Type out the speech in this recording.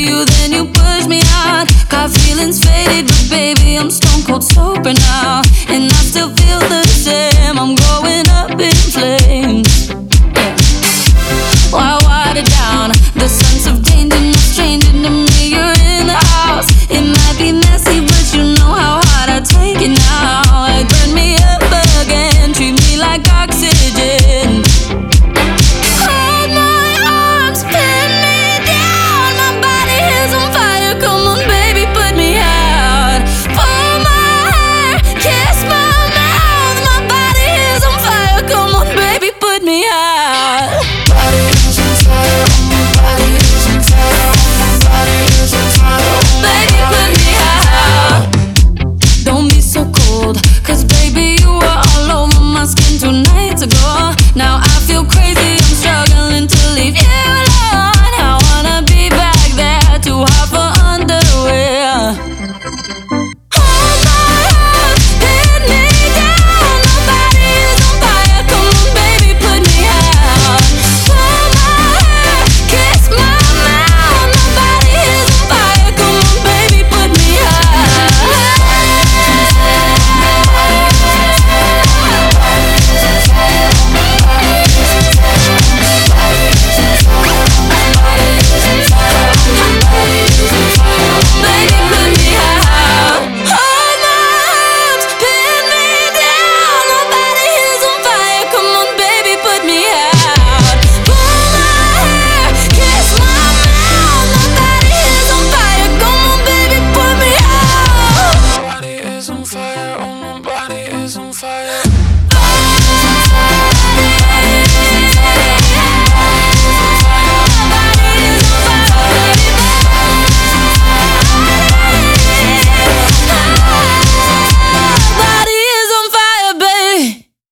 you, then you push me out. Got feelings faded, but baby, I'm stone cold sober now. And I still feel the same, I'm going up in flames. Yeah. Why water down the sense of danger, not stranger to me? You're in the house. It might be messy, but you know how hard I take it now. Like burn me up again, treat me like oxygen. Hold my arms, pin me down. My body is on fire, come on baby, put me out. Pull my hair, kiss my mouth. My body is on fire, come on baby, put me out. Body is on fire, my body is on fire, my body is on fire. Baby, put me out. Don't be so cold, cause baby, you were all over my skin 2 nights ago. Now I feel crazy, I'm struggling to leave you alone. I wanna be back there, too hot for underwear. Hold my hand, pin me down. My body is on fire, come on baby, put me out. Pull my hair, kiss my mouth. My body is on fire, come on baby, put me out. Baby, put me out. Hold my arms, pin me down. My body is on fire, come on baby, put me out. Pull my hair, kiss my mouth. My body is on fire, come on baby, put me out. My body is on fire, oh my body is on fire.